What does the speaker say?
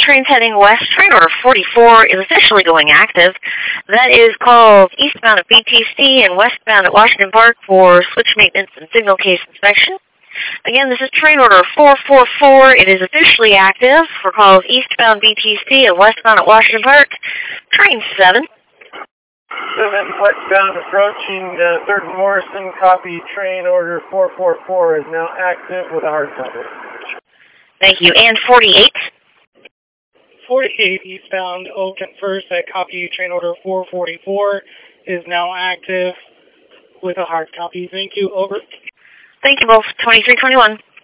trains heading west. Train order 44 is officially going active. That is called eastbound at BTC and westbound at Washington Park for switch maintenance and signal case inspection. Again, this is train order 444. It is officially active for calls eastbound BTC and westbound at Washington Park. Train 7. 7 westbound approaching 3rd and Morrison. Copy. Train order 444 is now active with a hard copy. Thank you. And 48. 48 eastbound Oak and First. I copy. Train order 444 is now active with a hard copy. Thank you. Over. Thank you both. 2321.